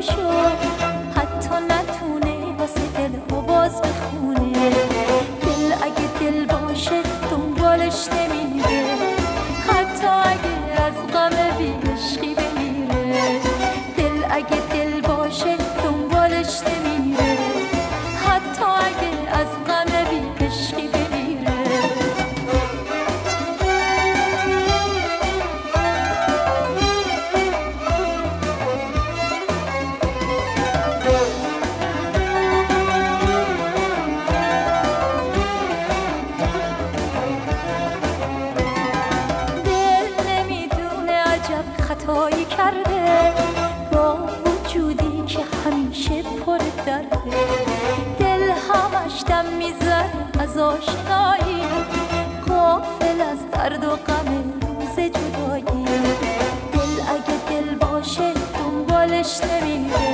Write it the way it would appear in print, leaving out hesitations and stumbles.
گوشو حتی نتونه واسه دل آواز بخونه. دل اگه دل باشه دنبالش نمیره، حتی اگه از غم بی‌عشقی بمیره. دل اگه دل باشه دنبالش نمیره، حتی اگه از غم بی‌عشقی بمیره. خطایی کرده با وجودی که همیشه پر درده. دل همش دم میزنه از آشنایی، غافل از درد و غم روز جدایی. دل اگه دل باشه دنبالش نمیره،